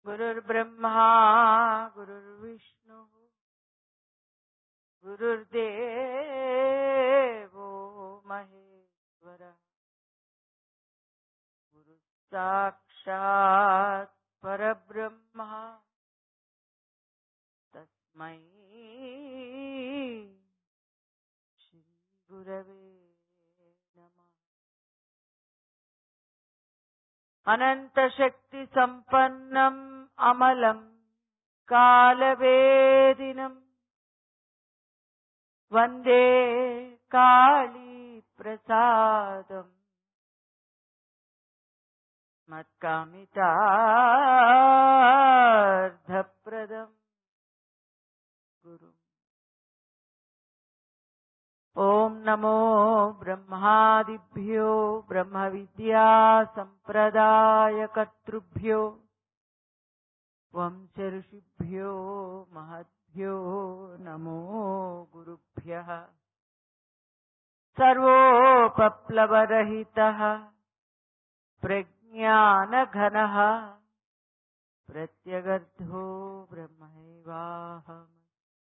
गुरुर्ब्रह्मा गुरुर्विष्णु गुरुर्देवो महेश्वरः गुरुः साक्षात् परब्रह्म तस्मै श्री गुरवे नमः। अनंत शक्ति संपन्नम् अमलम् कालवेदिनम् वंदे काली प्रसादम् मत्कामितार्थप्रदम् गुरु। ओम नमो ब्रह्मादिभ्यो ब्रह्म विद्या संप्रदाय कर्तृभ्यो वंश ऋषिभ्यो महद्भ्यो नमो गुरुभ्यः। सर्वोपप्लवरहितः प्रज्ञानघनः प्रत्यगर्थो ब्रह्मैवाहम्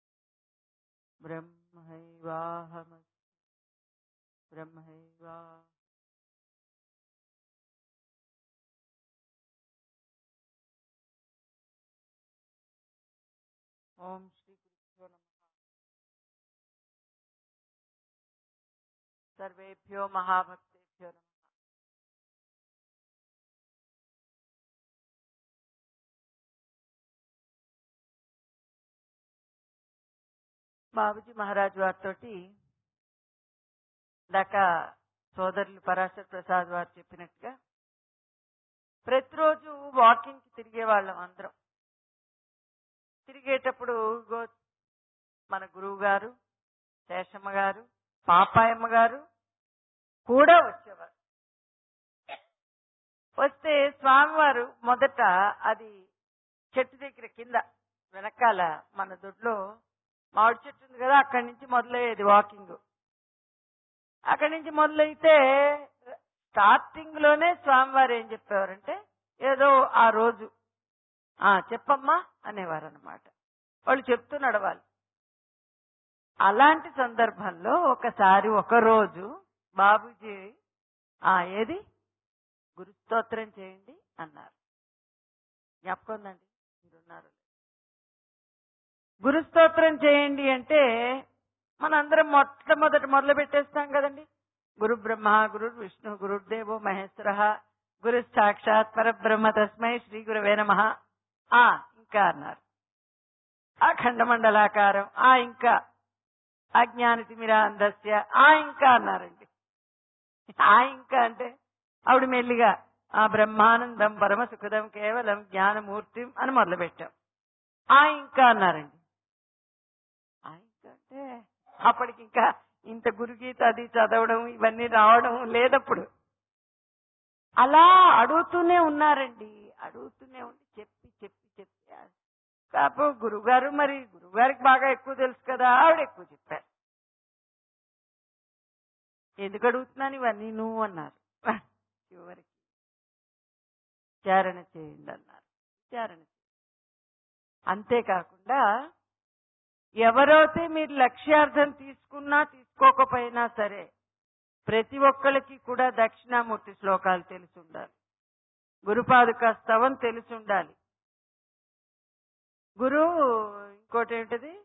ब्रह्मैवा। ओम श्री गुरुभ्यो नमः। सर्वेभ्यो महाभक्तेभ्यो नमः। బాబుజీ మహారాజ్ వారితోటి దాకా సోదరులు పరాశర్ ప్రసాద్ వారు చెప్పినట్టుగా ప్రతిరోజు వాకింగ్ కి తిరిగే వాళ్ళం అందరం. తిరిగేటప్పుడు మన గురువు గారు, శేషమ్మ గారు, పాపాయమ్మ గారు కూడా వచ్చేవారు. వస్తే స్వామివారు మొదట అది చెట్టు దగ్గర కింద వెనకాల మన దొడ్లో మామిడి చెట్టు ఉంది కదా, అక్కడి నుంచి మొదలయ్యేది వాకింగ్. అక్కడి నుంచి మొదలైతే స్టార్టింగ్ లోనే స్వామివారు ఏం చెప్పేవారంటే ఏదో ఆ రోజు చెప్పమ్మా అనేవారు అనమాట. వాళ్ళు చెప్తూ నడవాలి. అలాంటి సందర్భంలో ఒకసారి ఒకరోజు బాబూజీ ఏది గురుస్తోత్రం చేయండి అన్నారు. జ్ఞాపకం ఉందండి? మీరున్నారు. గురుస్తోత్రం చేయండి అంటే మనందరం మొట్టమొదటి మొదలు పెట్టేస్తాం కదండి. గురు బ్రహ్మ గురు విష్ణు గురుర్దేవో మహేశ్వరః గురు సాక్షాత్ పరబ్రహ్మ తస్మై శ్రీ గురవే నమః. ఇంకా అన్నారు. అఖండమండలాకారం ఇంకా అజ్ఞానతిమిరాంధస్య ఇంకా అన్నారండి. ఇంకా అంటే ఆవిడ మెల్లిగా బ్రహ్మానందం పరమ సుఖదం కేవలం జ్ఞానమూర్తిం అని మొదలు పెట్టాం. ఇంకా అన్నారండి. ఇంకా అంటే అప్పటికి ఇంకా ఇంత గురుగీత అది చదవడం ఇవన్నీ రావడం లేదప్పుడు. అలా అడుగుతూనే ఉన్నారండి. అడుగుతూనే ఉండి చెప్పి చెప్పి చెప్పి కాపు గురువుగారు, మరి గురువుగారికి బాగా ఎక్కువ తెలుసు కదా, ఆవిడ ఎక్కువ చెప్పారు. ఎందుకు అడుగుతున్నాను ఇవన్నీ నువ్వు అన్నారు. చివరికి విచారణ చేయండి అన్నారు. విచారణ అంతేకాకుండా ఎవరైతే మీరు లక్ష్యార్థం తీసుకున్నా తీసుకోకపోయినా సరే ప్రతి ఒక్కరికి కూడా దక్షిణామూర్తి శ్లోకాలు తెలిసి ఉండాలి. గురుపాదుక స్తవం తెలిసి ఉండాలి. ఇంకోటి ఏంటిది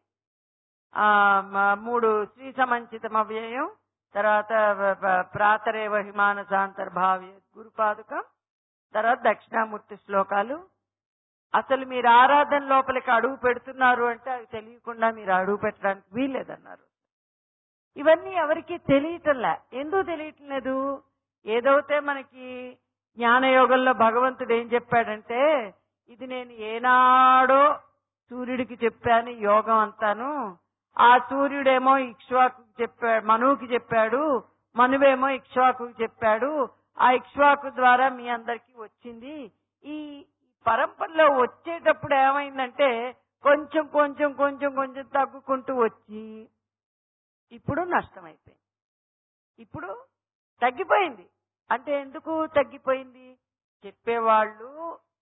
3 శ్రీ సమంచితం అవ్యయం, తర్వాత ప్రాతరేవ హిమానసాంతర్భావ్య గురుపాదుకం, తర్వాత దక్షిణామూర్తి శ్లోకాలు. అసలు మీరు ఆరాధన లోపలికి అడుగు పెడుతున్నారు అంటే అవి తెలియకుండా మీరు అడుగు పెట్టడానికి వీల్లేదన్నారు. ఇవన్నీ ఎవరికి తెలియటంలే. ఎందుకు తెలియటం లేదు? ఏదైతే మనకి జ్ఞానయోగంలో భగవంతుడు ఏం చెప్పాడంటే, ఇది నేను ఏనాడో సూర్యుడికి చెప్పాను యోగం అంతాను. ఆ సూర్యుడేమో ఇక్ష్వాకు చెప్పాడు, మనువుకి చెప్పాడు, మనువేమో ఇక్ష్వాకు చెప్పాడు. ఆ ఇక్ష్వాకు ద్వారా మీ అందరికీ వచ్చింది. ఈ పరంపరలో వచ్చేటప్పుడు ఏమైందంటే కొంచెం కొంచెం కొంచెం కొంచెం తగ్గుకుంటూ వచ్చి ఇప్పుడు నష్టమైపోయింది. ఇప్పుడు తగ్గిపోయింది. అంటే ఎందుకు తగ్గిపోయింది? చెప్పేవాళ్ళు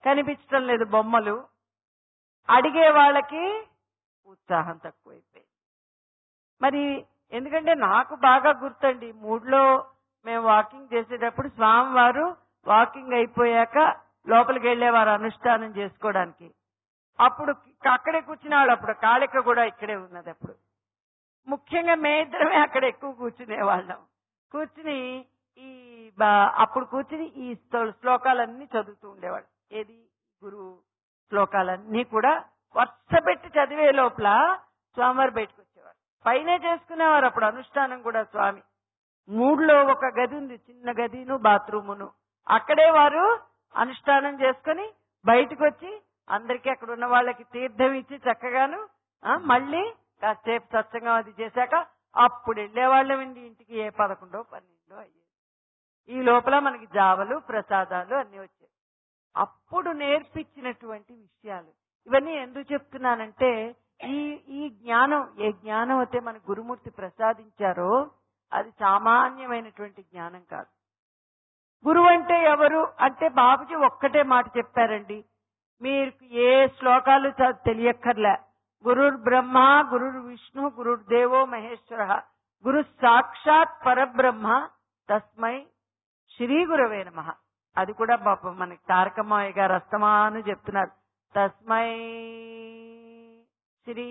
కనిపించడం లేదు బొమ్మలు. అడిగే వాళ్ళకి ఉత్సాహం తక్కువైపోయింది. మరి ఎందుకంటే నాకు బాగా గుర్తండి, 3లో మేము వాకింగ్ చేసేటప్పుడు స్వామివారు వాకింగ్ అయిపోయాక లోపలికి వెళ్ళేవారు అనుష్ఠానం చేసుకోవడానికి. అప్పుడు అక్కడే కూర్చునేవాళ్ళు. అప్పుడు కాళిక కూడా ఇక్కడే ఉన్నది. అప్పుడు ముఖ్యంగా మేమిద్దరమే అక్కడ ఎక్కువ కూర్చునేవాళ్ళం. కూర్చుని అప్పుడు కూర్చుని ఈ శ్లోకాలన్నీ చదువుతూ ఉండేవాళ్ళు. ఏది గురువు శ్లోకాలన్నీ కూడా వరుస పెట్టి చదివే లోపల స్వామివారు బయటకు వచ్చేవారు. పైనే చేసుకునేవారు అప్పుడు అనుష్ఠానం కూడా. స్వామి 3లో ఒక గది ఉంది, చిన్న గదిను బాత్రూమును. అక్కడే వారు అనుష్ఠానం చేసుకుని బయటకు వచ్చి అందరికీ అక్కడ ఉన్న వాళ్ళకి తీర్థం ఇచ్చి చక్కగాను మళ్ళీ కాసేపు సత్సంగం అది చేశాక అప్పుడు వెళ్ళేవాళ్ళమండి ఇంటికి. 11, 12 అయ్యేది. ఈ లోపల మనకి జావలు ప్రసాదాలు అన్ని వచ్చాయి. అప్పుడు నేర్పించినటువంటి విషయాలు ఇవన్నీ ఎందుకు చెప్తున్నానంటే, ఈ జ్ఞానం, ఏ జ్ఞానం అయితే మన గురుమూర్తి ప్రసాదించారో అది సామాన్యమైనటువంటి జ్ఞానం కాదు. గురువు అంటే ఎవరు అంటే బాబుజీ ఒక్కటే మాట చెప్పారండి, మీరు ఏ శ్లోకాలు తెలియక్కర్లే. గురుర్ బ్రహ్మ, గురుర్ విష్ణు, గురుర్ దేవో మహేశ్వర, గురు సాక్షాత్ పరబ్రహ్మ, తస్మై శ్రీ గురవే నమః. అది కూడా పాపం మనకి తారకమాయ గారు అస్తమాను చెప్తున్నారు, తస్మై శ్రీ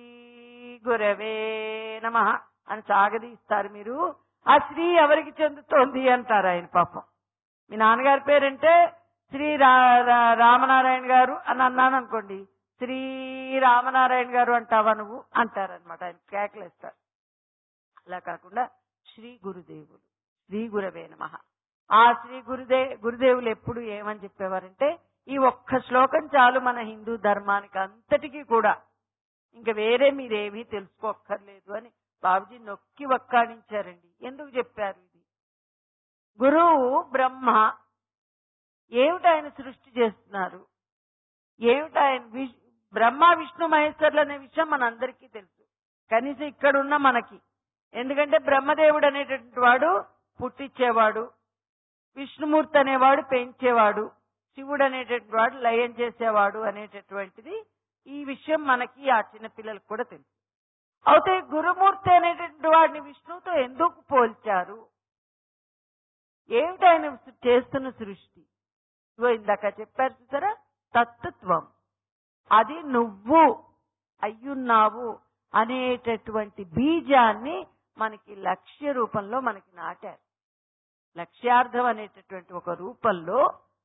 గురవే నమః అని సాగదీస్తారు. మీరు ఆ శ్రీ ఎవరికి చెందుతోంది అంటారు ఆయన. పాపం మీ నాన్నగారి పేరంటే శ్రీ రామనారాయణ గారు అని అన్నాను అనుకోండి, శ్రీ రామనారాయణ గారు అంటావా నువ్వు అంటారనమాట. ఆయన కేకలేస్తారు. అలా కాకుండా శ్రీ గురుదేవులు, శ్రీ గురవే నమః. ఆ శ్రీ గురుదేవులు ఎప్పుడు ఏమని చెప్పేవారంటే, ఈ ఒక్క శ్లోకం చాలు మన హిందూ ధర్మానికి అంతటికీ కూడా, ఇంకా వేరే మీరేమీ తెలుసుకోక్కర్లేదు అని బాబుజీ నొక్కి వక్కాణించారండి. ఎందుకు చెప్పారు ఇది? గురువు బ్రహ్మ, ఏమిటి ఆయన సృష్టి చేస్తున్నారు, ఏమిటి ఆయన బ్రహ్మ విష్ణు మహేశ్వరులు అనే విషయం మనందరికీ తెలుసు, కనీసం ఇక్కడున్న మనకి. ఎందుకంటే బ్రహ్మదేవుడు అనేటటువంటి వాడు పుట్టించేవాడు, విష్ణుమూర్తి అనేవాడు పెంచేవాడు, శివుడు అనేటటువంటి వాడు లయం చేసేవాడు అనేటటువంటిది ఈ విషయం మనకి ఆ చిన్న పిల్లలకు కూడా తెలుసు. అయితే గురుమూర్తి అనేటటువంటి వాడిని విష్ణువుతో ఎందుకు పోల్చారు? ఏమిటి ఆయన చేస్తున్న సృష్టి? ఇందాక చెప్పారు చూసారా, తత్వం. అది నువ్వు అయ్యున్నావు అనేటటువంటి బీజాన్ని మనకి లక్ష్య రూపంలో మనకి నాటారు. లక్ష్యార్థం అనేటటువంటి ఒక రూపంలో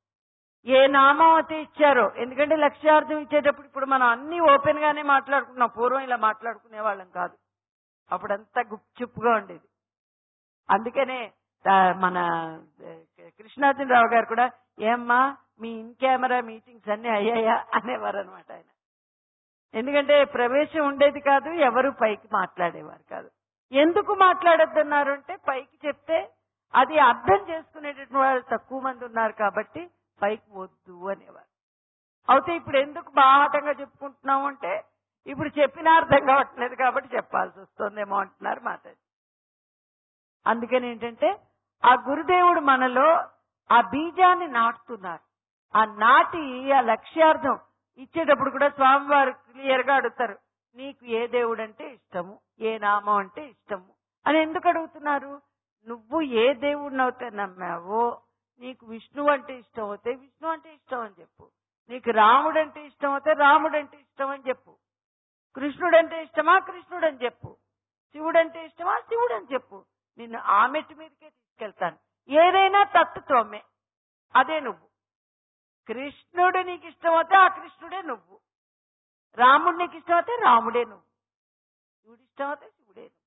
ఏ నామం అయితే ఇచ్చారో, ఎందుకంటే లక్ష్యార్థం ఇచ్చేటప్పుడు ఇప్పుడు మనం అన్ని ఓపెన్ గానే మాట్లాడుకున్నాం. పూర్వం ఇలా మాట్లాడుకునే వాళ్ళం కాదు, అప్పుడంతా గుప్చుప్గా ఉండేది. అందుకనే మన కృష్ణార్జునరావు గారు కూడా, ఏమ్మా మీ ఇన్ కెమెరా మీటింగ్స్ అన్ని అయ్యాయా అనేవారు అనమాట ఆయన. ఎందుకంటే ప్రవేశం ఉండేది కాదు, ఎవరు పైకి మాట్లాడేవారు కాదు. ఎందుకు మాట్లాడొద్దన్నారు అంటే, పైకి చెప్తే అది అర్థం చేసుకునేటటువంటి వాళ్ళు తక్కువ మంది ఉన్నారు కాబట్టి పైకి వద్దు అనేవారు. అయితే ఇప్పుడు ఎందుకు బాహాటంగా చెప్పుకుంటున్నాము అంటే, ఇప్పుడు చెప్పిన అర్థం కావట్లేదు కాబట్టి చెప్పాల్సి వస్తుందేమో అంటున్నారు మాట్లాడి. అందుకని ఏంటంటే, ఆ గురుదేవుడు మనలో ఆ బీజాన్ని నాటుతున్నారు. ఆ నాటి ఆ లక్ష్యార్థం ఇచ్చేటప్పుడు కూడా స్వామివారు క్లియర్ గా అడుగుతారు, నీకు ఏ దేవుడు అంటే ఇష్టము, ఏ నామం అంటే ఇష్టము అని ఎందుకు అడుగుతున్నారు? నువ్వు ఏ దేవుడిని అయితే నమ్మావో, నీకు విష్ణువు అంటే ఇష్టం అవుతే విష్ణు అంటే ఇష్టం అని చెప్పు, నీకు రాముడు అంటే ఇష్టం అవుతే రాముడు అంటే ఇష్టం అని చెప్పు, కృష్ణుడు అంటే ఇష్టమా కృష్ణుడు అని చెప్పు, శివుడు అంటే ఇష్టమా శివుడు అని చెప్పు. నిన్ను ఆ మెట్టు మీదకే తీసుకెళ్తాను. ఏదైనా తత్వమే, అదే నువ్వు. కృష్ణుడు నీకు ఇష్టం అవుతే ఆ కృష్ణుడే నువ్వు, రాముడు నీకు ఇష్టం అవుతే రాముడే నువ్వు, శివుడు ఇష్టం అవుతే శివుడే నువ్వు.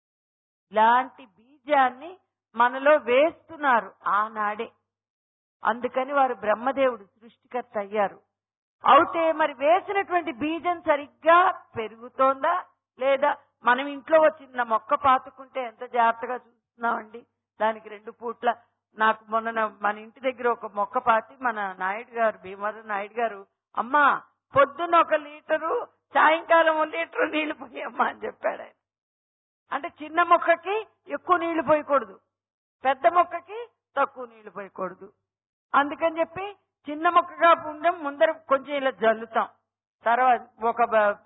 ఇలాంటి బీజాన్ని మనలో వేస్తున్నారు ఆనాడే. అందుకని వారు బ్రహ్మదేవుడు సృష్టికర్త అయ్యారు. అయితే మరి వేసినటువంటి బీజం సరిగ్గా పెరుగుతోందా లేదా? మనం ఇంట్లో చిన్న మొక్క పాతుకుంటే ఎంత జాగ్రత్తగా చూస్తున్నామండి. దానికి 2 పూట్ల, నాకు మొన్న మన ఇంటి దగ్గర ఒక మొక్క పాతి మన నాయుడు గారు, భీమవరం నాయుడు గారు, అమ్మా పొద్దున్న 1 లీటరు సాయంకాలం 1 లీటరు నీళ్లు పోయమ్మా అని చెప్పాడు ఆయన. అంటే చిన్న మొక్కకి ఎక్కువ నీళ్లు పోయకూడదు, పెద్ద మొక్కకి తక్కువ నీళ్లు పోయకూడదు. అందుకని చెప్పి చిన్న మొక్కగా ఉండం ముందర కొంచెం ఇలా జల్లుతాం, తర్వాత ఒక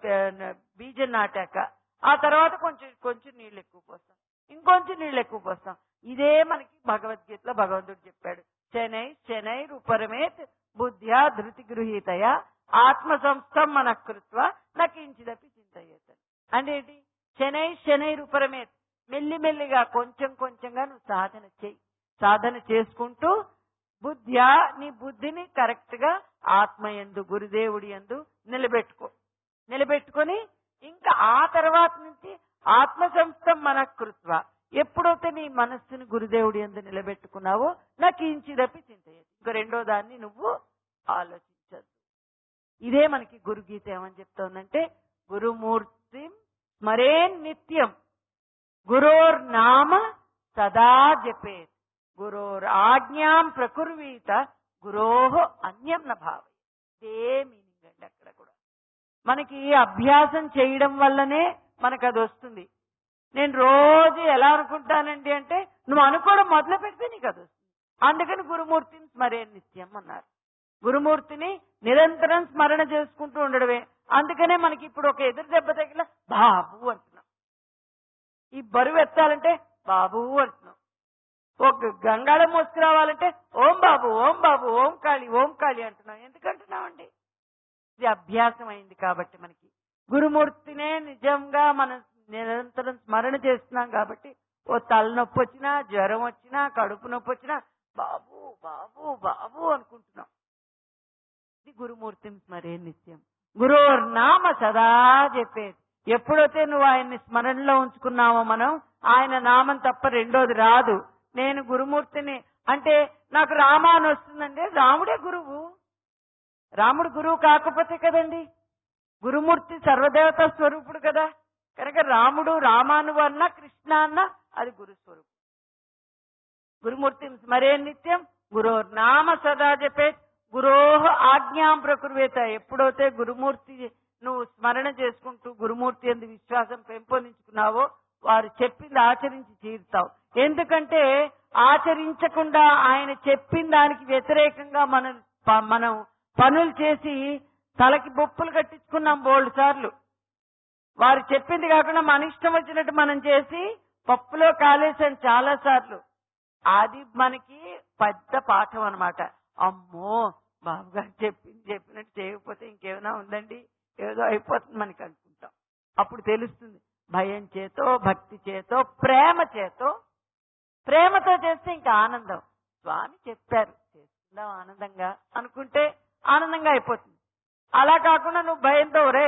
బీజం నాటాక ఆ తర్వాత కొంచెం కొంచెం నీళ్ళు ఎక్కువ పోస్తాం, ఇంకొంచెం నీళ్ళు ఎక్కువ పోస్తాం. ఇదే మనకి భగవద్గీతలో భగవంతుడు చెప్పాడు. శనై శనై రూపరమేత్ బుద్ధ్యా ధృతి గృహీతయ ఆత్మ సంస్థం మనకృత్వ నకించిదపి చింతయేత. అంటే ఏంటి? శనై శనై రూపరమేత్, మెల్లిమెల్లిగా కొంచెం కొంచెంగా నువ్వు సాధన చేయి. సాధన చేసుకుంటూ బుద్ధ్యా నీ బుద్ధిని కరెక్ట్ గా ఆత్మయందు గురుదేవుడి యందు నిలబెట్టుకొని ఇంకా ఆ తర్వాత నుంచి ఆత్మ సంస్థం మనకృత్వ, ఎప్పుడైతే నీ మనస్సుని గురుదేవుడి యందు నిలబెట్టుకున్నావో నాకు ఇంచిదపి చింతయ్యేది, ఇంకా రెండో దాన్ని నువ్వు ఆలోచించద్దు. ఇదే మనకి గురుగీత ఏమని చెప్తోందంటే, గురుమూర్తి స్మరేన్ నిత్యం గురోర్ నామ సదా జపేత్ గురోర్ ఆజ్ఞాం ప్రకుర్వీత గురోహ అన్యం న భావే. ఇదే మీనింగ్ అండి. అక్కడ కూడా మనకి అభ్యాసం చేయడం వల్లనే మనకు అది వస్తుంది. నేను రోజు ఎలా అనుకుంటానండి అంటే, నువ్వు అనుకోవడం మొదలు పెడితే నీకు అది వస్తుంది. అందుకని గురుమూర్తిని స్మరే నిత్యం అన్నారు. గురుమూర్తిని నిరంతరం స్మరణ చేసుకుంటూ ఉండడమే. అందుకనే మనకి ఇప్పుడు ఒక ఎదురు దెబ్బ తగిల బాబు అంటున్నాం, ఈ బరువు ఎత్తాలంటే బాబు అంటున్నాం, ఒక గంగాళం మోసుకురావాలంటే ఓం బాబు ఓం బాబు ఓం కాళి అంటున్నాం. ఎందుకంటున్నామండి? ఇది అభ్యాసం అయింది కాబట్టి మనకి. గురుమూర్తినే నిజంగా మనం నిరంతరం స్మరణ చేస్తున్నాం కాబట్టి ఓ తలనొప్పి వచ్చినా, జ్వరం వచ్చినా, కడుపు నొప్పి వచ్చినా బాబు బాబు బాబు అనుకుంటున్నాం. ఇది గురుమూర్తిని స్మరే నిత్యం గురోర్ నామ సదా చెప్పేది. ఎప్పుడైతే నువ్వు ఆయన్ని స్మరణలో ఉంచుకున్నావో మనం, ఆయన నామం తప్ప రెండోది రాదు. నేను గురుమూర్తిని అంటే నాకు రామ అని వస్తుందండి, రాముడే గురువు. రాముడు గురువు కాకపోతే కదండి, గురుమూర్తి సర్వదేవత స్వరూపుడు కదా. కనుక రాముడు రామాను అన్న కృష్ణ అన్న అది గురుస్వరూపం. గురుమూర్తిని స్మరే నిత్యం గురోర్ నామ సదా జపే గురోహ ఆజ్ఞాం ప్రకుర్వేత. ఎప్పుడైతే గురుమూర్తి నువ్వు స్మరణ చేసుకుంటూ గురుమూర్తి యందు విశ్వాసం పెంపొందించుకున్నావో వారు చెప్పింది ఆచరించి తీరుతావు. ఎందుకంటే ఆచరించకుండా ఆయన చెప్పిన దానికి వ్యతిరేకంగా మనం పనులు చేసి తలకి బొప్పులు కట్టించుకున్నాం బోల్డ్ సార్లు. వారు చెప్పింది కాకుండా మన ఇష్టం వచ్చినట్టు మనం చేసి పప్పులో కాలేసాం చాలా సార్లు. అది మనకి పెద్ద పాఠం అన్నమాట. అమ్మో బాబుగారు చెప్పినట్టు చేయకపోతే ఇంకేమైనా ఉందండి, ఏదో అయిపోతుంది మనకి అనుకుంటాం. అప్పుడు తెలుస్తుంది భయం చేతో, భక్తి చేతో, ప్రేమతో చేస్తే ఇంకా ఆనందం. స్వామి చెప్పారు చేసుకుందాం ఆనందంగా అనుకుంటే ఆనందంగా అయిపోతుంది. అలా కాకుండా నువ్వు భయంతో రే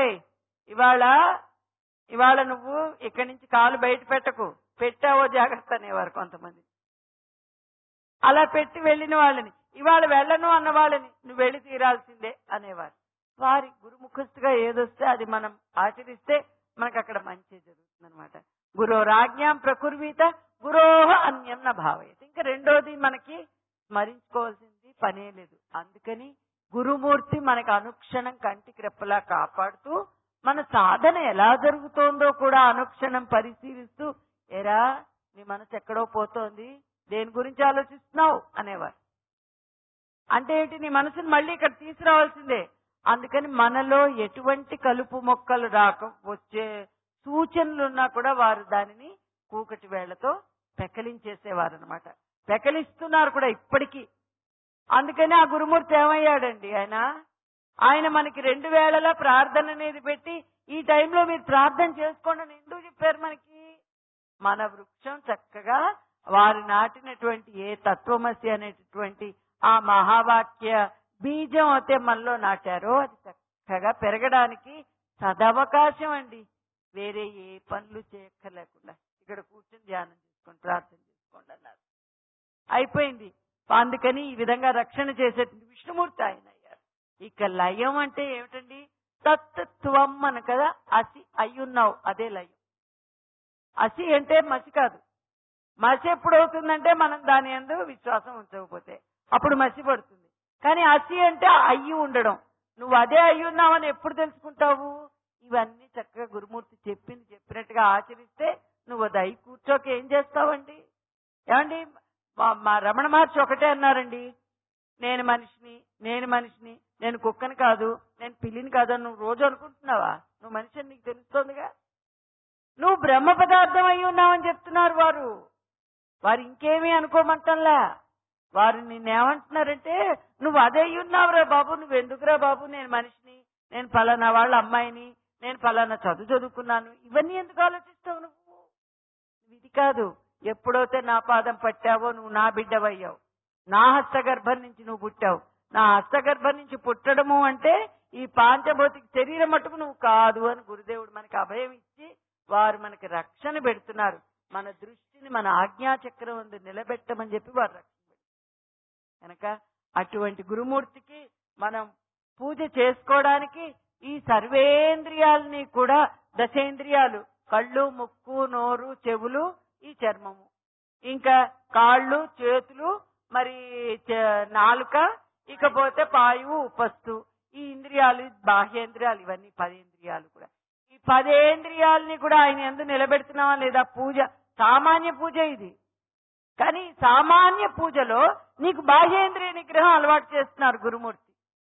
ఇవాళ నువ్వు ఇక్కడి నుంచి కాలు బయట పెట్టావో జాగ్రత్త అనేవారు కొంతమంది. అలా పెట్టి వెళ్ళిన వాళ్ళని, ఇవాళ వెళ్ళను అన్న వాళ్ళని నువ్వు వెళ్ళి తీరాల్సిందే అనేవారు. వారి గురుముఖస్తుగా ఏదొస్తే అది మనం ఆచరిస్తే మనకు అక్కడ మంచి జరుగుతుంది అనమాట. గురోరాజ్ఞాం ప్రకుర్వీత గురోహ అన్యం న భావయతి. ఇంకా రెండోది మనకి స్మరించుకోవాల్సింది పనే లేదు. అందుకని గురుమూర్తి మనకు అనుక్షణం కంటికి రెప్పలా కాపాడుతూ మన సాధన ఎలా జరుగుతోందో కూడా అనుక్షణం పరిశీలిస్తూ, ఎరా నీ మనసు ఎక్కడో పోతోంది, దేని గురించి ఆలోచిస్తున్నావు అనేవారు. అంటే ఏంటి? నీ మనసుని మళ్ళీ ఇక్కడ తీసుకురావాల్సిందే. అందుకని మనలో ఎటువంటి కలుపు మొక్కలు వచ్చే సూచనలున్నా కూడా వారు దానిని కూకటి వేళ్లతో పెకలించేసేవారు అనమాట. పెకలిస్తున్నారు కూడా ఇప్పటికీ. అందుకని ఆ గురుమూర్తి ఏమయ్యాడండి, ఆయన మనకి 2 వేళలా ప్రార్థన అనేది పెట్టి ఈ టైంలో మీరు ప్రార్థన చేసుకోండి అని ఎందుకు చెప్పారు మనకి? మన వృక్షం చక్కగా వారు నాటినటువంటి ఏ తత్వమసి అనేటటువంటి ఆ మహావాక్య బీజం అయితే మనలో నాటారో అది చక్కగా పెరగడానికి సదవకాశం అండి. వేరే ఏ పనులు చేయక్కర్లేకుండా ఇక్కడ కూర్చొని ధ్యానం చేసుకోండి, ప్రార్థన చేసుకోండి అన్నారు. అయిపోయింది. అందుకని ఈ విధంగా రక్షణ చేసేటువంటి విష్ణుమూర్తి ఆయన అయ్యారు. ఇక లయం అంటే ఏమిటండి? తత్వం అని కదా, అసి అయ్యున్నావు, అదే లయం. అసి అంటే మసి కాదు. మసి ఎప్పుడు అవుతుందంటే మనం దాని యందు విశ్వాసం ఉంచకపోతే అప్పుడు మసి పడుతుంది. కానీ అసి అంటే అయ్యి ఉండడం. నువ్వు అదే అయ్యున్నావని ఎప్పుడు తెలుసుకుంటావు? ఇవన్నీ చక్కగా గురుమూర్తి చెప్పినట్టుగా ఆచరిస్తే నువ్వు అది అయి కూర్చోక ఏం చేస్తావండి? ఏమండి, మా రమణ మహర్షి ఒకటే అన్నారండి, నేను మనిషిని, నేను మనిషిని, నేను కుక్కని కాదు, నేను పిల్లిని కాదు అని నువ్వు రోజు అనుకుంటున్నావా? నువ్వు మనిషి అని నీకు తెలుస్తోందిగా. నువ్వు బ్రహ్మ పదార్థం అయి ఉన్నావని చెప్తున్నారు వారు. వారు ఇంకేమీ అనుకోమంటల్లా. వారు నిన్నేమంటున్నారంటే, నువ్వు అదే ఉన్నావురా బాబు, నువ్వెందుకురా బాబు నేను మనిషిని, నేను ఫలానా వాళ్ళ అమ్మాయిని, నేను ఫలానా చదువుకున్నాను, ఇవన్నీ ఎందుకు ఆలోచిస్తావు నువ్వు? ఇది కాదు. ఎప్పుడైతే నా పాదం పట్టావో నువ్వు నా బిడ్డవయ్యావు. నా హస్తగర్భం నుంచి నువ్వు పుట్టావు. నా హస్తగర్భం నుంచి పుట్టడము అంటే ఈ పాంచభౌతిక శరీరం మటుకు నువ్వు కాదు అని గురుదేవుడు మనకి అభయం ఇచ్చి వారు మనకి రక్షణ పెడుతున్నారు. మన దృష్టిని మన ఆజ్ఞాచక్రం అందు నిలబెట్టమని చెప్పి వారు రక్షణ పెడుతున్నారు. కనుక అటువంటి గురుమూర్తికి మనం పూజ చేసుకోవడానికి ఈ సర్వేంద్రియాలని కూడా, దశేంద్రియాలు, కళ్ళు, ముక్కు, నోరు, చెవులు, ఈ చర్మము, ఇంకా కాళ్ళు, చేతులు, మరి నాలుక, ఇకపోతే పాయువు, ఉపస్తు, ఈ ఇంద్రియాలు, బాహ్యేంద్రియాలు, ఇవన్నీ 10 ఇంద్రియాలు కూడా. ఈ 10 ఇంద్రియాలని కూడా ఆయన యందు నిలబెడుతున్నావా లేదా? పూజ సామాన్య పూజ ఇది. కానీ సామాన్య పూజలో నీకు బాహ్యేంద్రియ నిగ్రహం అలవాటు చేస్తున్నారు గురుమూర్తి.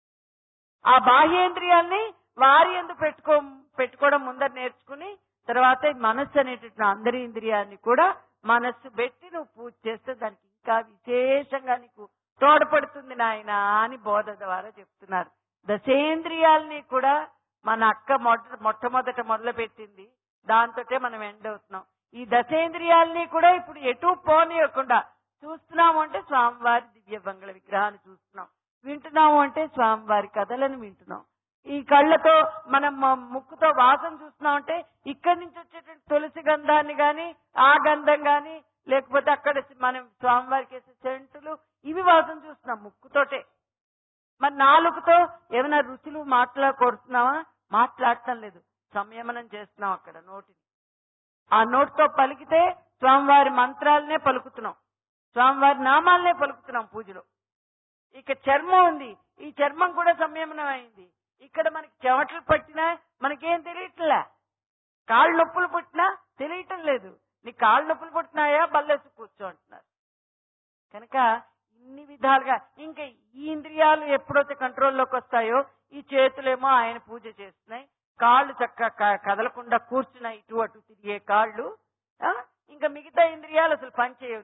ఆ బాహ్యేంద్రియాల్ని వారి యందు పెట్టుకోవడం ముందర నేర్చుకుని, తర్వాత మనస్సు అనేటువంటి అందరి ఇంద్రియాన్ని కూడా మనస్సు పెట్టి నువ్వు పూజ చేస్తే దానికి ఇంకా విశేషంగా నీకు తోడ్పడుతుంది నాయన అని బోధ ద్వారా చెప్తున్నారు. దశేంద్రియాల్ని కూడా మన అక్క మొట్టమొదట మొదలు పెట్టింది, దాంతోటే మనం ఎండ్ అవుతున్నాం. ఈ దశేంద్రియాల్ని కూడా ఇప్పుడు ఎటు పోనీయకుండా చూస్తున్నాము అంటే స్వామివారి దివ్య మంగళ విగ్రహాన్ని చూస్తున్నాం, వింటున్నాము అంటే స్వామివారి కథలను వింటున్నాం. ఈ కళ్ళతో మనం ముక్కుతో వాసన చూస్తున్నాం అంటే ఇక్కడి నుంచి వచ్చేటువంటి తులసి గంధాన్ని గాని, ఆ గంధం గాని, లేకపోతే అక్కడ మనం స్వామివారికి వేసే సెంటులు, ఇవి వాసన చూస్తున్నాం ముక్కుతోటే. మరి నాలుగుతో ఏమైనా రుచులు మాట్లాడుతున్నావా? మాట్లాడటం లేదు, సంయమనం చేస్తున్నాం అక్కడ నోటిని. ఆ నోటితో పలికితే స్వామివారి మంత్రాలనే పలుకుతున్నాం, స్వామివారి నామాలనే పలుకుతున్నాం పూజలో. ఇక చర్మం ఉంది, ఈ చర్మం కూడా సంయమనం అయింది. ఇక్కడ మనకి చెమటలు పట్టినా మనకేం తెలియట్లే, కాళ్ళు నొప్పులు పుట్టినా తెలియటం లేదు. నీ కాళ్ళు నొప్పులు పుట్టినాయా, బల్లేసి కూర్చో అంటున్నారు. కనుక ఇన్ని విధాలుగా ఇంకా ఈ ఇంద్రియాలు ఎప్పుడైతే కంట్రోల్లోకి వస్తాయో, ఈ చేతులేమో ఆయన పూజ చేస్తున్నాయి, కాళ్ళు చక్కగా కదలకుండా కూర్చున్నాయి, ఇటు అటు తిరిగే కాళ్ళు. ఇంకా మిగతా ఇంద్రియాలు అసలు పనిచేయవు.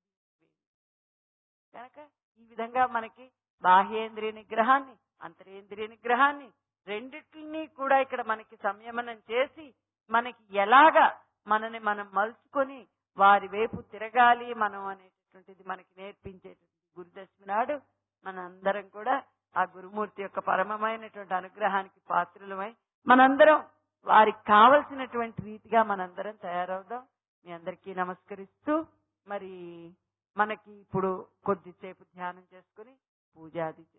కనుక ఈ విధంగా మనకి బాహ్యేంద్రియ నిగ్రహాన్ని, అంతరేంద్రియ నిగ్రహాన్ని రెండిటిని కూడా ఇక్కడ మనకి సంయమనం చేసి, మనకి ఎలాగా మనని మనం మలుచుకొని వారి వైపు తిరగాలి మనం అనేటటువంటిది మనకి నేర్పించేటువంటి గురుదశమి నాడు మనందరం కూడా ఆ గురుమూర్తి యొక్క పరమమైనటువంటి అనుగ్రహానికి పాత్రులమై మనందరం వారికి కావలసినటువంటి రీతిగా మనందరం తయారవుదాం. మీ అందరికీ నమస్కరిస్తూ, మరి మనకి ఇప్పుడు కొద్దిసేపు ధ్యానం చేసుకుని పూజాది